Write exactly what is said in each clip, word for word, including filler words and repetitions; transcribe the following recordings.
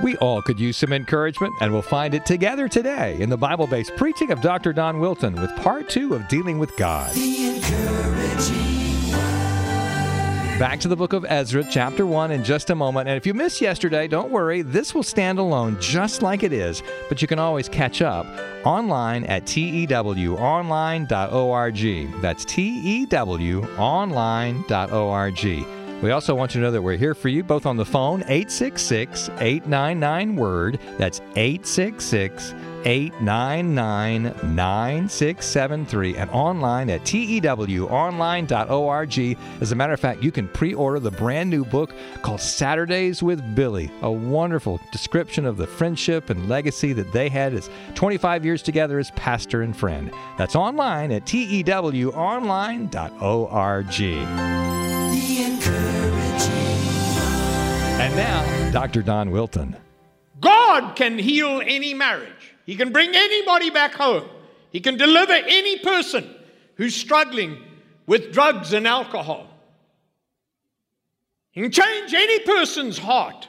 We all could use some encouragement, and we'll find it together today in the Bible-based preaching of Doctor Don Wilton with part two of Dealing with God. The encouraging word. Back to the book of Ezra, chapter one, in just a moment. And if you missed yesterday, don't worry. This will stand alone just like it is, but you can always catch up online at T E W online dot org. That's T E W online dot org. We also want you to know that we're here for you both on the phone, eight six six, eight nine nine, WORD. That's eight six six, eight nine nine, nine six seven three, and online at T E W online dot org. As a matter of fact, you can pre-order the brand new book called Saturdays with Billy, a wonderful description of the friendship and legacy that they had as twenty-five years together as pastor and friend. That's online at T E W online dot org. The encouraging. And now, Doctor Don Wilton. God can heal any marriage. He can bring anybody back home. He can deliver any person who's struggling with drugs and alcohol. He can change any person's heart.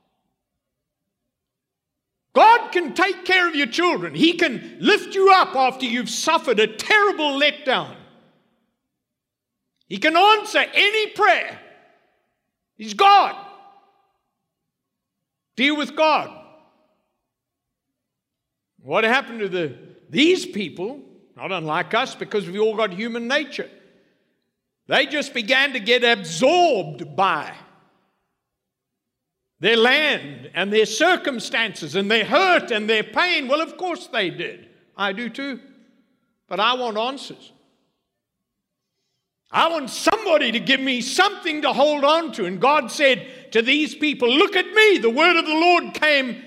God can take care of your children. He can lift you up after you've suffered a terrible letdown. He can answer any prayer. He's God. Deal with God. What happened to the these people, not unlike us, because we all got human nature, they just began to get absorbed by their land and their circumstances and their hurt and their pain. Well, of course they did. I do too. But I want answers. I want somebody to give me something to hold on to. And God said to these people, look at me. The word of the Lord came.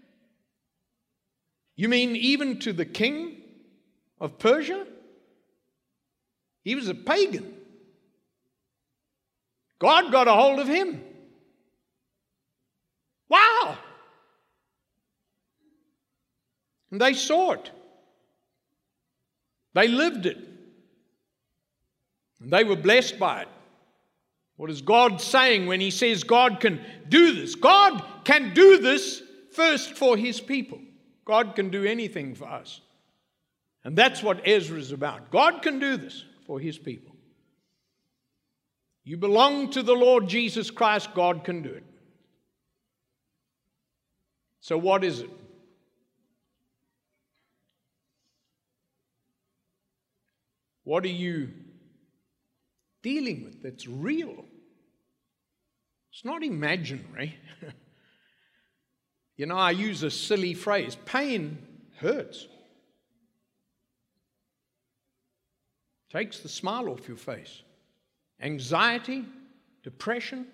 You mean even to the king of Persia? He was a pagan. God got a hold of him. Wow! And they saw it. They lived it. And they were blessed by it. What is God saying when he says God can do this? God can do this first for his people. God can do anything for us. And that's what Ezra is about. God can do this for his people. You belong to the Lord Jesus Christ, God can do it. So what is it? What are you dealing with that's real? It's not imaginary. You know, I use a silly phrase. Pain hurts. Takes the smile off your face. Anxiety, depression.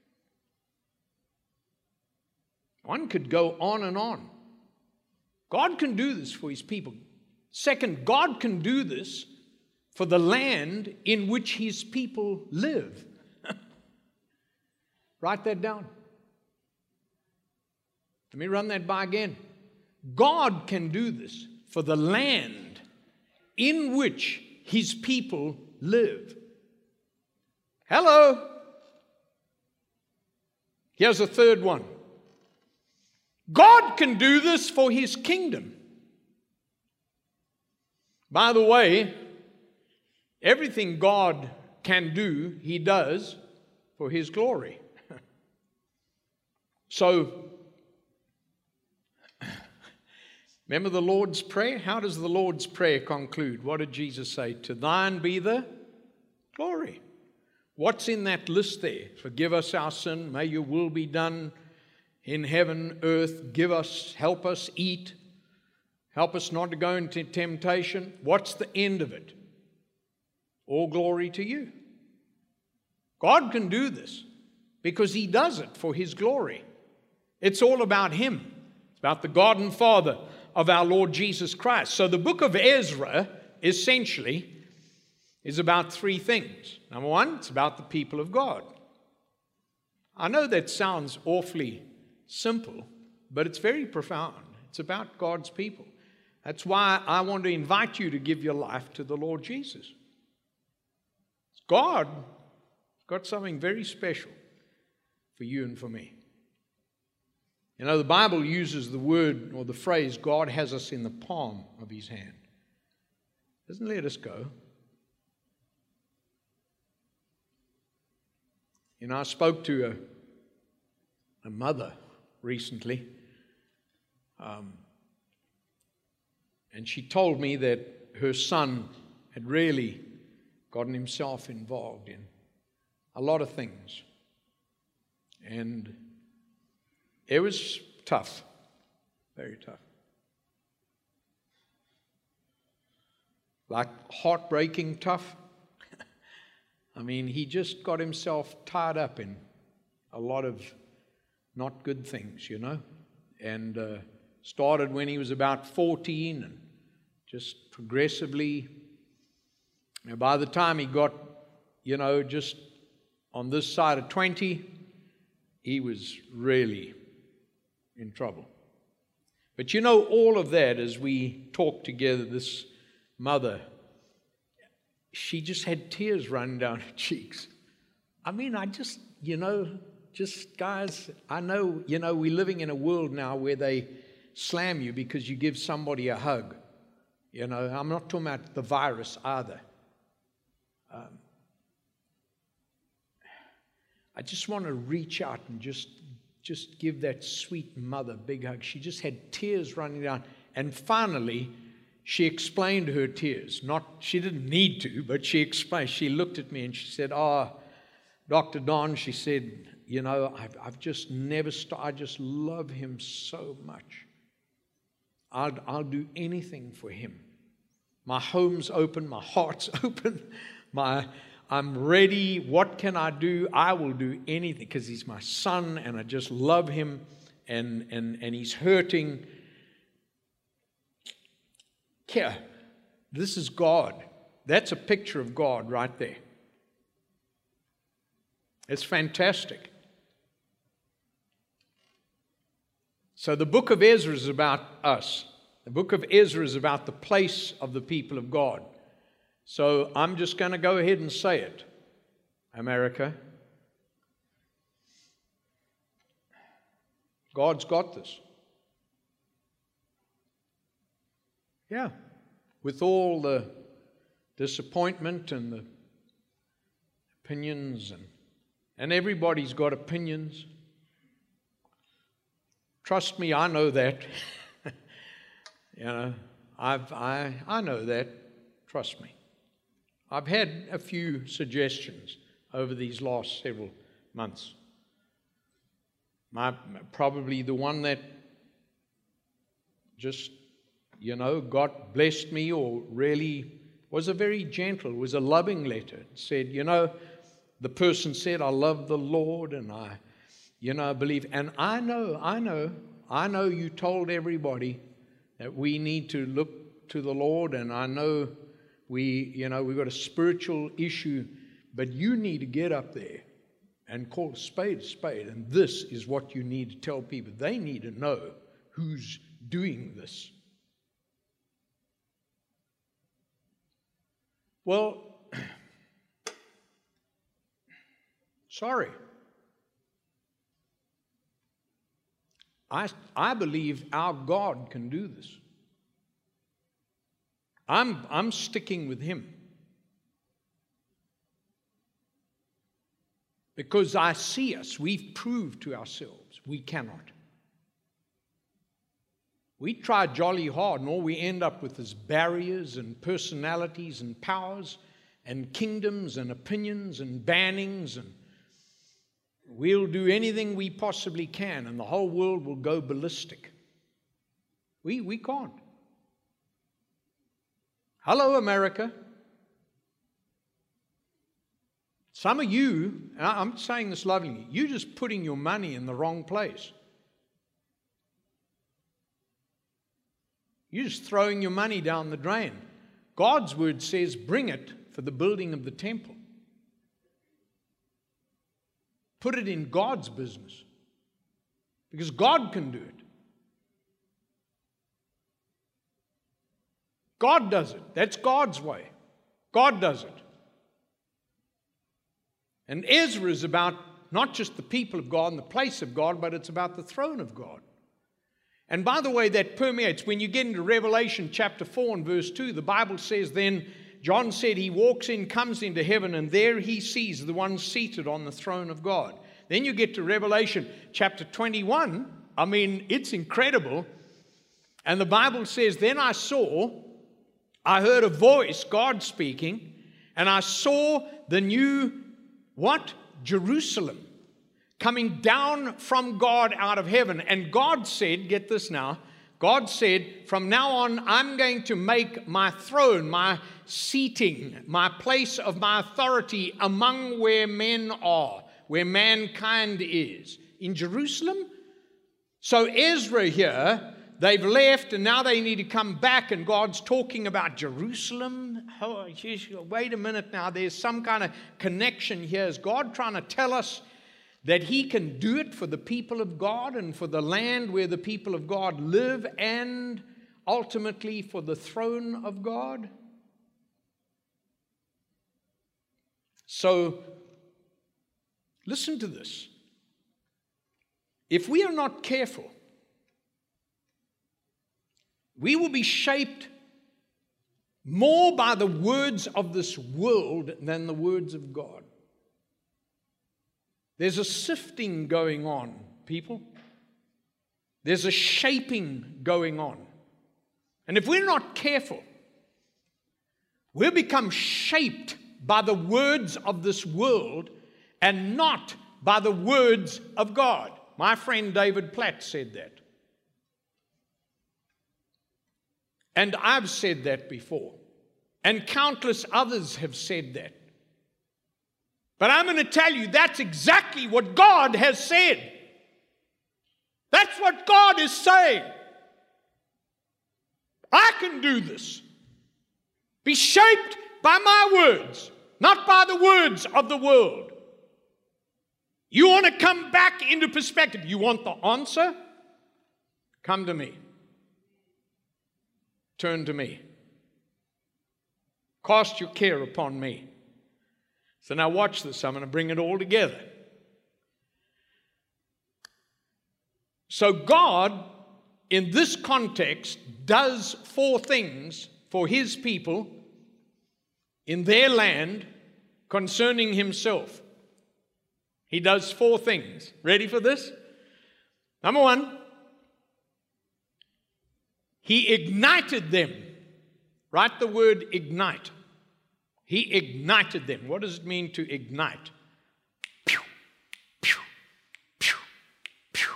One could go on and on. God can do this for his people. Second, God can do this for the land in which his people live. Write that down. Let me run that by again. God can do this for the land in which his people live. Hello. Here's a third one. God can do this for his kingdom. By the way, everything God can do, he does for his glory. So, remember the Lord's Prayer? How does the Lord's Prayer conclude? What did Jesus say? To thine be the glory. What's in that list there? Forgive us our sin. May your will be done in heaven, earth. Give us, help us eat. Help us not to go into temptation. What's the end of it? All glory to you. God can do this because he does it for his glory. It's all about him. It's about the God and Father of our Lord Jesus Christ. So the book of Ezra essentially is about three things. Number one, it's about the people of God. I know that sounds awfully simple, but it's very profound. It's about God's people. That's why I want to invite you to give your life to the Lord Jesus. God got something very special for you and for me. You know, the Bible uses the word or the phrase, God has us in the palm of his hand. Doesn't let us go. You know, I spoke to a, a mother recently, um, and she told me that her son had really gotten himself involved in a lot of things. And it was tough, very tough. Like heartbreaking tough. I mean, he just got himself tied up in a lot of not good things, you know, and uh, started when he was about fourteen and just progressively. And by the time he got, you know, just on this side of twenty, he was really in trouble. But you know, all of that, as we talked together, this mother, she just had tears running down her cheeks. I mean, I just, you know, just guys, I know, you know, we're living in a world now where they slam you because you give somebody a hug. You know, I'm not talking about the virus either. Um, I just want to reach out and just, just give that sweet mother a big hug. She just had tears running down. And finally, she explained her tears. Not, she didn't need to, but she explained. She looked at me and she said, "Oh, Doctor Don," she said, "you know, I've, I've just never stopped. I just love him so much. I'll, I'll do anything for him. My home's open. My heart's open. My, I'm ready. What can I do? I will do anything because he's my son and I just love him and, and, and he's hurting." Here, this is God. That's a picture of God right there. It's fantastic. So the book of Ezra is about us. The book of Ezra is about the place of the people of God. So I'm just going to go ahead and say it. America, God's got this. Yeah, with all the disappointment and the opinions, and, and everybody's got opinions. Trust me, I know that. you know, I've, I, I know that. Trust me. I've had a few suggestions over these last several months. My, probably the one that just, you know, God blessed me or really was a very gentle, was a loving letter. It said, you know, the person said, "I love the Lord and I, you know, I believe." And I know, I know, I know you told everybody that we need to look to the Lord, and I know we, you know, we've got a spiritual issue, but you need to get up there and call a spade a spade. And this is what you need to tell people. They need to know who's doing this. Well, sorry. I, I believe our God can do this. I'm, I'm sticking with him. Because I see us. We've proved to ourselves we cannot. We try jolly hard, and all we end up with is barriers and personalities and powers and kingdoms and opinions and bannings, and we'll do anything we possibly can, and the whole world will go ballistic. We, we can't. Hello, America. Some of you, and I'm saying this lovingly, you're just putting your money in the wrong place. You're just throwing your money down the drain. God's word says, bring it for the building of the temple. Put it in God's business. Because God can do it. God does it. That's God's way. God does it. And Ezra is about not just the people of God and the place of God, but it's about the throne of God. And by the way, that permeates. When you get into Revelation chapter four and verse two, the Bible says, then John said he walks in, comes into heaven, and there he sees the one seated on the throne of God. Then you get to Revelation chapter twenty-one. I mean, it's incredible. And the Bible says, then I saw, I heard a voice, God speaking, and I saw the new, what? Jerusalem, coming down from God out of heaven. And God said, get this now, God said, from now on, I'm going to make my throne, my seating, my place of my authority among where men are, where mankind is, in Jerusalem. So Ezra here, they've left and now they need to come back, and God's talking about Jerusalem. Oh, geez, wait a minute now, there's some kind of connection here. Is God trying to tell us that He can do it for the people of God and for the land where the people of God live, and ultimately for the throne of God? So, listen to this. If we are not careful, we will be shaped more by the words of this world than the words of God. There's a sifting going on, people. There's a shaping going on. And if we're not careful, we'll become shaped by the words of this world and not by the words of God. My friend David Platt said that. And I've said that before. And countless others have said that. But I'm going to tell you, that's exactly what God has said. That's what God is saying. I can do this. Be shaped by my words, not by the words of the world. You want to come back into perspective. You want the answer? Come to me. Turn to me. Cast your care upon me. So now watch this. I'm going to bring it all together. So God, in this context, does four things for His people in their land concerning Himself. He does four things. Ready for this? Number one, He ignited them. Write the word ignite. He ignited them. What does it mean to ignite? Pew, pew, pew, pew.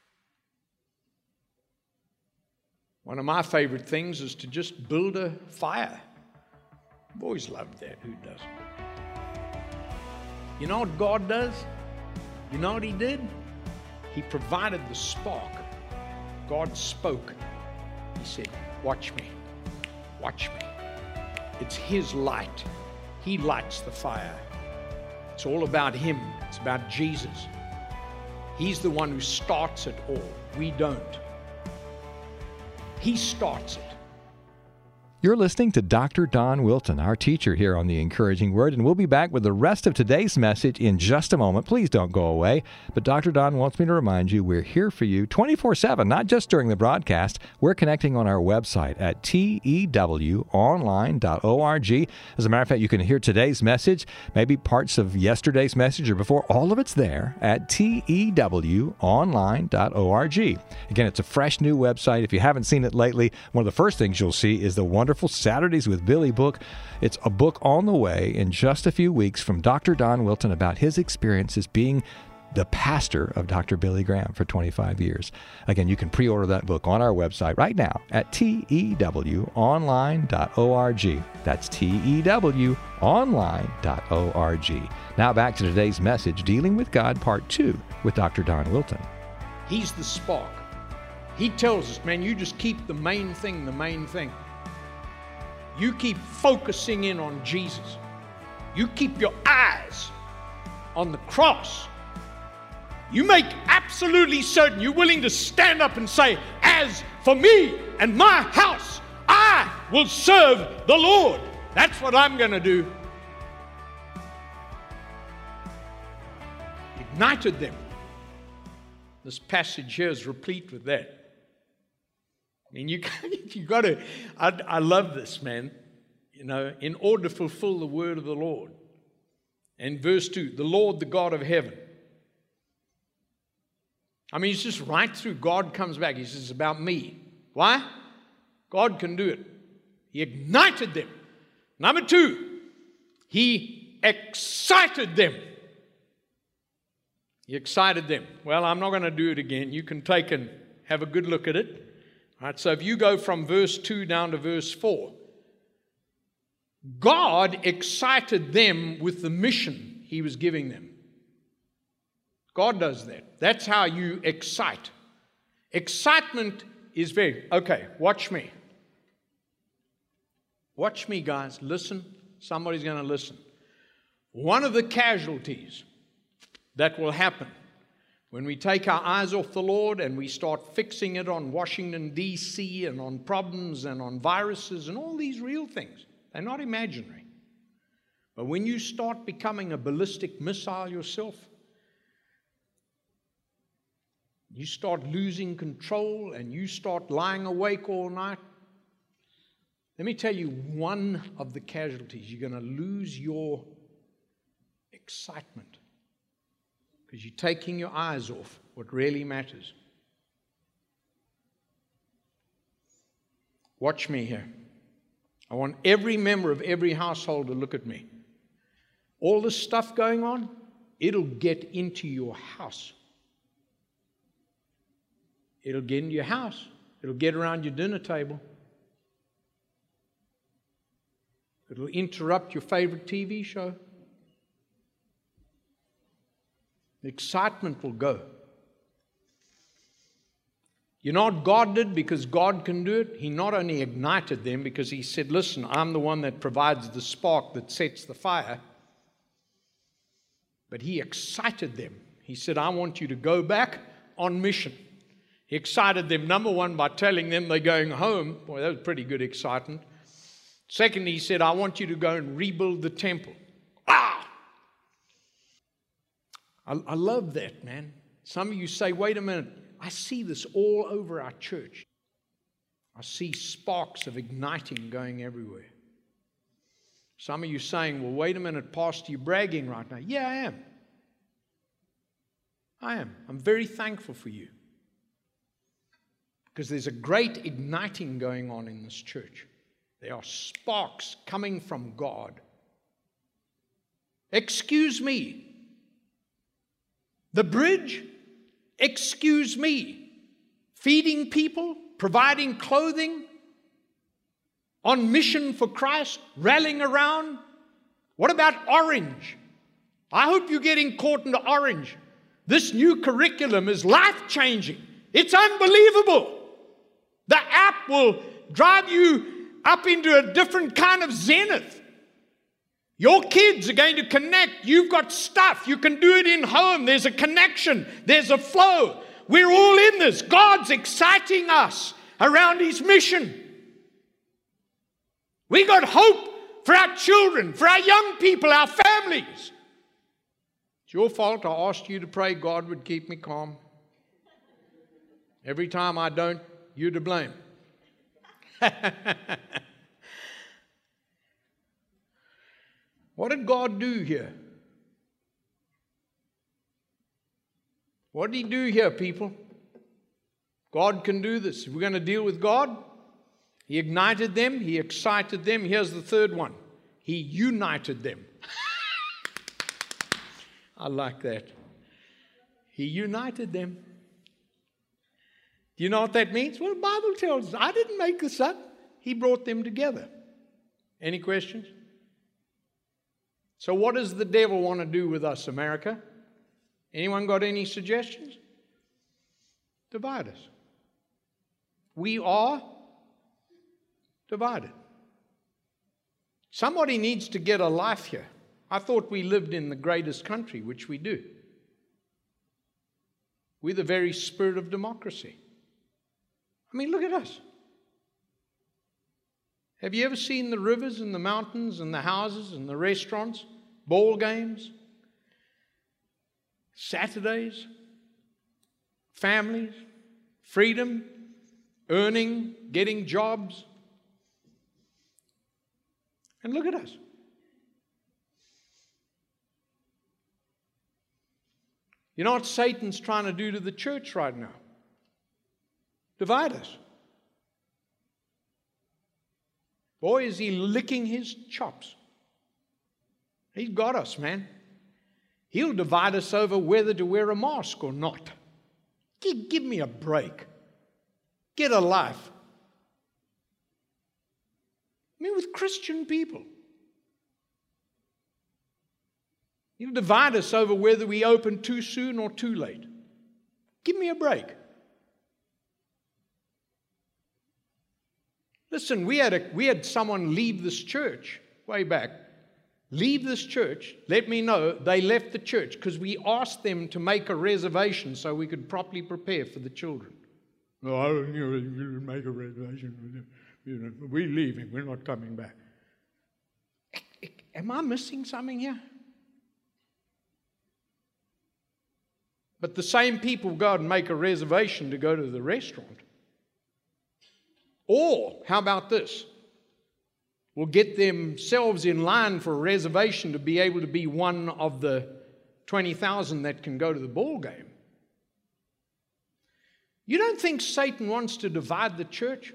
One of my favorite things is to just build a fire. I've always loved that. Who doesn't? You know what God does? You know what He did? He provided the spark. God spoke. He said, watch me. Watch me. It's His light. He lights the fire. It's all about Him. It's about Jesus. He's the one who starts it all. We don't. He starts it. You're listening to Doctor Don Wilton, our teacher here on The Encouraging Word, and we'll be back with the rest of today's message in just a moment. Please don't go away. But Doctor Don wants me to remind you we're here for you twenty-four seven, not just during the broadcast. We're connecting on our website at T E W online dot org. As a matter of fact, you can hear today's message, maybe parts of yesterday's message or before. All of it's there at T E W online dot org. Again, it's a fresh new website. If you haven't seen it lately, one of the first things you'll see is the wonderful Saturdays with Billy book. It's a book on the way in just a few weeks from Doctor Don Wilton about his experiences being the pastor of Doctor Billy Graham for twenty-five years. Again, you can pre-order that book on our website right now at T E W online dot org. That's T E W online dot org. Now back to today's message, Dealing with God, Part two, with Doctor Don Wilton. He's the spark. He tells us, man, you just keep the main thing the main thing. You keep focusing in on Jesus. You keep your eyes on the cross. You make absolutely certain you're willing to stand up and say, as for me and my house, I will serve the Lord. That's what I'm going to do. ignited them. This passage here is replete with that. I mean, you you got to. I, I love this, man. You know, in order to fulfill the word of the Lord. And verse two, the Lord, the God of heaven. I mean, it's just right through. God comes back. He says, it's about me. Why? God can do it. He ignited them. Number two, He excited them. He excited them. Well, I'm not going to do it again. You can take and have a good look at it. All right, so if you go from verse two down to verse four, God excited them with the mission He was giving them. God does that. That's how you excite. Excitement is very, okay, watch me. Watch me, guys. Listen. Somebody's going to listen. One of the casualties that will happen when we take our eyes off the Lord and we start fixing it on Washington, D C and on problems and on viruses and all these real things. They're not imaginary. But when you start becoming a ballistic missile yourself, you start losing control and you start lying awake all night, let me tell you one of the casualties. You're going to lose your excitement because you're taking your eyes off what really matters. Watch me here. I want every member of every household to look at me. All this stuff going on, it'll get into your house. It'll get into your house. It'll get around your dinner table. It'll interrupt your favorite T V show. The excitement will go. You know what God did because God can do it? He not only ignited them because He said, listen, I'm the one that provides the spark that sets the fire, but He excited them. He said, I want you to go back on mission. He excited them, number one, by telling them they're going home. Boy, that was pretty good excitement. Secondly, He said, I want you to go and rebuild the temple. Wow! I, I love that, man. Some of you say, wait a minute. I see this all over our church. I see sparks of igniting going everywhere. Some of you saying, well, wait a minute, Pastor, you're bragging right now. Yeah, I am. I am. I'm very thankful for you. Because there's a great igniting going on in this church. There are sparks coming from God. Excuse me. The bridge? Excuse me. Feeding people, providing clothing, on mission for Christ, rallying around. What about Orange? I hope you're getting caught into Orange. This new curriculum is life-changing. It's unbelievable. The app will drive you up into a different kind of zenith. Your kids are going to connect. You've got stuff. You can do it in home. There's a connection. There's a flow. We're all in this. God's exciting us around His mission. We got hope for our children, for our young people, our families. It's your fault. I asked you to pray God would keep me calm. Every time I don't, you're to blame. What did God do here? What did He do here, people? God can do this. If we're going to deal with God, He ignited them, He excited them. Here's the third one. He united them. I like that. He united them. Do you know what that means? Well, the Bible tells us. I didn't make this up. He brought them together. Any questions? So what does the devil want to do with us, America? Anyone got any suggestions? Divide us. We are divided. Somebody needs to get a life here. I thought we lived in the greatest country, which we do. We're the very spirit of democracy. I mean, look at us. Have you ever seen the rivers and the mountains and the houses and the restaurants, ball games? Saturdays, families, freedom, earning, getting jobs. And look at us. You know what Satan's trying to do to the church right now? Divide us. Boy, is he licking his chops. He's got us, man. He'll divide us over whether to wear a mask or not. Give, give me a break. Get a life. I mean, with Christian people. He'll divide us over whether we open too soon or too late. Give me a break. Listen, we had, a, we had someone leave this church way back. Leave this church. Let me know they left the church because we asked them to make a reservation so we could properly prepare for the children. No, I don't you know, make a reservation. You know, we're leaving. We're not coming back. Am I missing something here? But the same people go and make a reservation to go to the restaurant. Or, how about this? Will get themselves in line for a reservation to be able to be one of the twenty thousand that can go to the ball game. You don't think Satan wants to divide the church?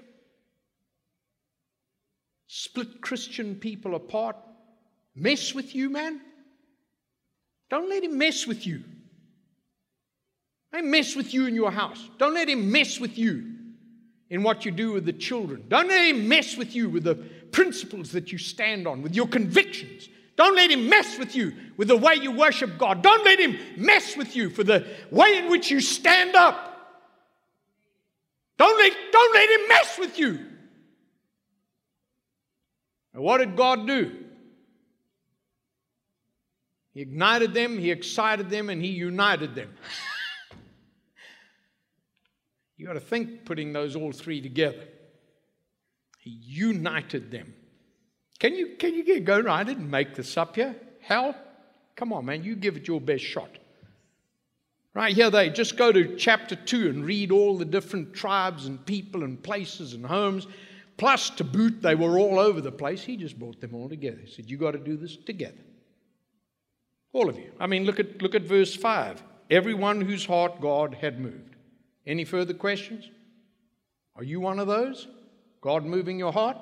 Split Christian people apart? Mess with you, man? Don't let him mess with you. Don't mess with you in your house. Don't let him mess with you in what you do with the children. Don't let him mess with you with the principles that you stand on, with your convictions. Don't let him mess with you with the way you worship God. Don't let him mess with you for the way in which you stand up. Don't let, don't let him mess with you. And what did God do? He ignited them, He excited them, and He united them. You got to think putting those all three together. He united them. Can you, can you get going? I didn't make this up here. Hell, come on, man, you give it your best shot. Right here, they just go to chapter two and read all the different tribes and people and places and homes. Plus, to boot, they were all over the place. He just brought them all together. He said, you got to do this together. All of you. I mean, look at, look at verse five. Everyone whose heart God had moved. Any further questions? Are you one of those? God moving your heart?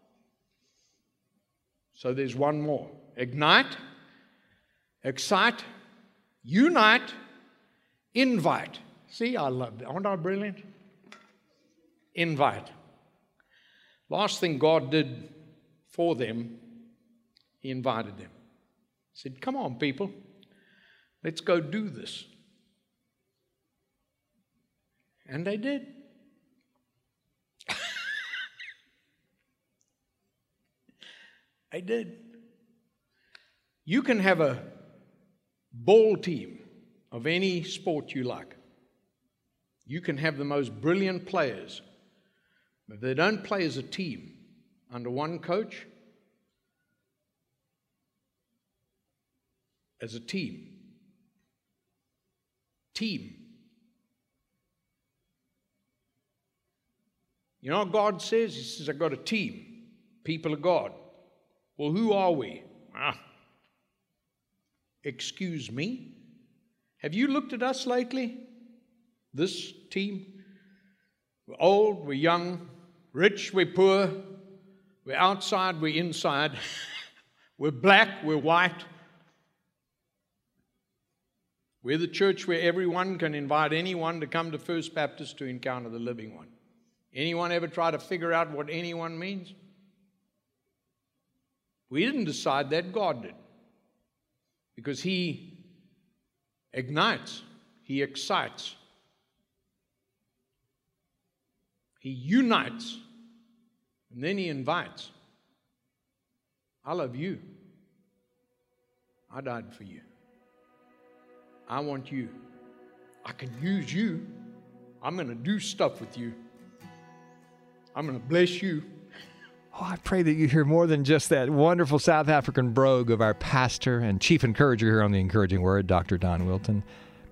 So there's one more. Ignite, excite, unite, invite. See, I love that. Aren't I brilliant? Invite. Last thing God did for them, He invited them. He said, come on, people. Let's go do this. And they did. They did. You can have a ball team of any sport you like. You can have the most brilliant players. But if they don't play as a team under one coach, as a team, team. You know what God says? He says, I've got a team, people of God. Well, who are we? Ah, excuse me? Have you looked at us lately? This team? We're old, we're young, rich, we're poor, we're outside, we're inside, we're black, we're white. We're the church where everyone can invite anyone to come to First Baptist to encounter the living one. Anyone ever try to figure out what anyone means? We didn't decide that, God did. Because He ignites, He excites, He unites, and then He invites. I love you. I died for you. I want you. I can use you. I'm going to do stuff with you. I'm going to bless you. Oh, I pray that you hear more than just that wonderful South African brogue of our pastor and chief encourager here on The Encouraging Word, Doctor Don Wilton.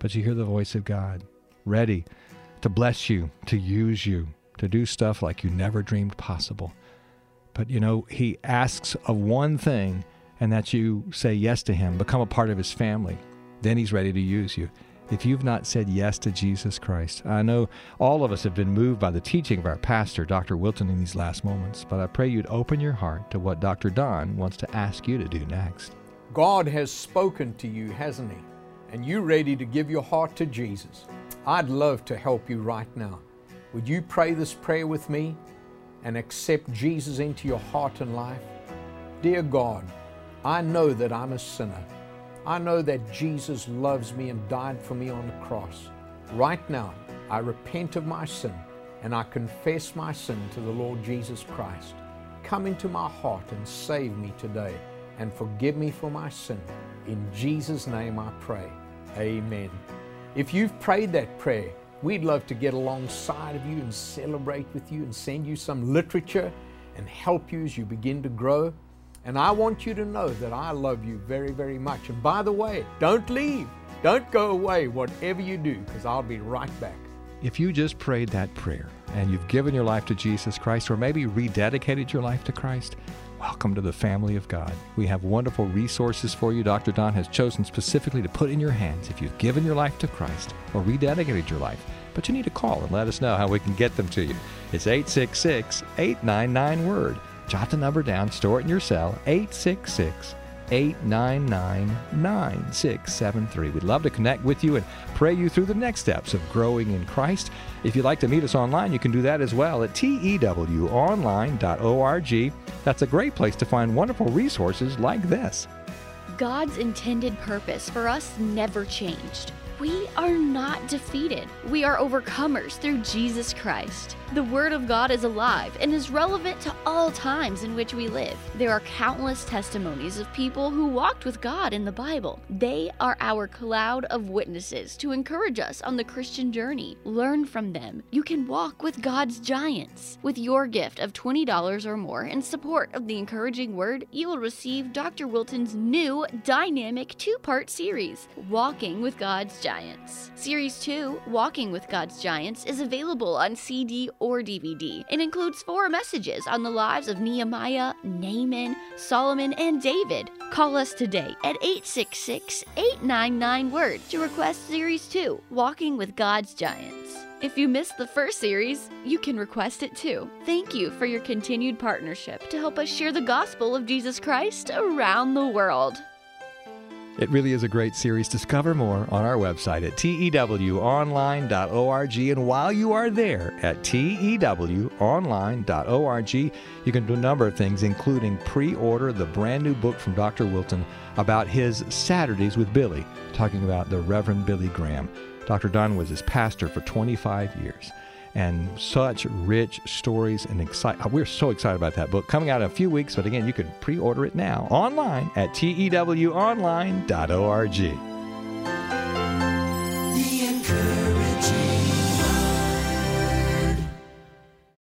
but you hear the voice of God, ready to bless you, to use you, to do stuff like you never dreamed possible. But, you know, he asks of one thing, and that you say yes to him, become a part of his family. Then he's ready to use you. If you've not said yes to Jesus Christ, I know all of us have been moved by the teaching of our pastor, Doctor Wilton, in these last moments, but I pray you'd open your heart to what Doctor Don wants to ask you to do next. God has spoken to you, hasn't he? And you're ready to give your heart to Jesus. I'd love to help you right now. Would you pray this prayer with me and accept Jesus into your heart and life? Dear God, I know that I'm a sinner. I know that Jesus loves me and died for me on the cross. Right now, I repent of my sin and I confess my sin to the Lord Jesus Christ. Come into my heart and save me today and forgive me for my sin. In Jesus' name I pray. Amen. If you've prayed that prayer, we'd love to get alongside of you and celebrate with you and send you some literature and help you as you begin to grow. And I want you to know that I love you very, very much. And by the way, don't leave. Don't go away, whatever you do, because I'll be right back. If you just prayed that prayer and you've given your life to Jesus Christ, or maybe rededicated your life to Christ, welcome to the family of God. We have wonderful resources for you Doctor Don has chosen specifically to put in your hands if you've given your life to Christ or rededicated your life. But you need to call and let us know how we can get them to you. It's eight six six, eight nine nine, WORD. Jot the number down, store it in your cell, eight six six, eight nine nine, nine six seven three. We'd love to connect with you and pray you through the next steps of growing in Christ. If you'd like to meet us online, you can do that as well at T E W online dot org. That's a great place to find wonderful resources like this. God's intended purpose for us never changed. We are not defeated. We are overcomers through Jesus Christ. The Word of God is alive and is relevant to all times in which we live. There are countless testimonies of people who walked with God in the Bible. They are our cloud of witnesses to encourage us on the Christian journey. Learn from them. You can walk with God's giants. With your gift of twenty dollars or more in support of the Encouraging Word, you will receive Doctor Wilton's new dynamic two-part series, Walking with God's Giants. Series two, Walking with God's Giants, is available on C D or D V D. It includes four messages on the lives of Nehemiah, Naaman, Solomon, and David. Call us today at eight six six, eight nine nine, WORD to request Series two, Walking with God's Giants. If you missed the first series, you can request it too. Thank you for your continued partnership to help us share the gospel of Jesus Christ around the world. It really is a great series. Discover more on our website at T E W online dot org. And while you are there at T E W online dot org, you can do a number of things, including pre-order the brand new book from Doctor Wilton about his Saturdays with Billy, talking about the Reverend Billy Graham. Doctor Don was his pastor for twenty-five years. And such rich stories and excite. We're so excited about that book coming out in a few weeks. But again, you can pre-order it now online at T E W online dot org. The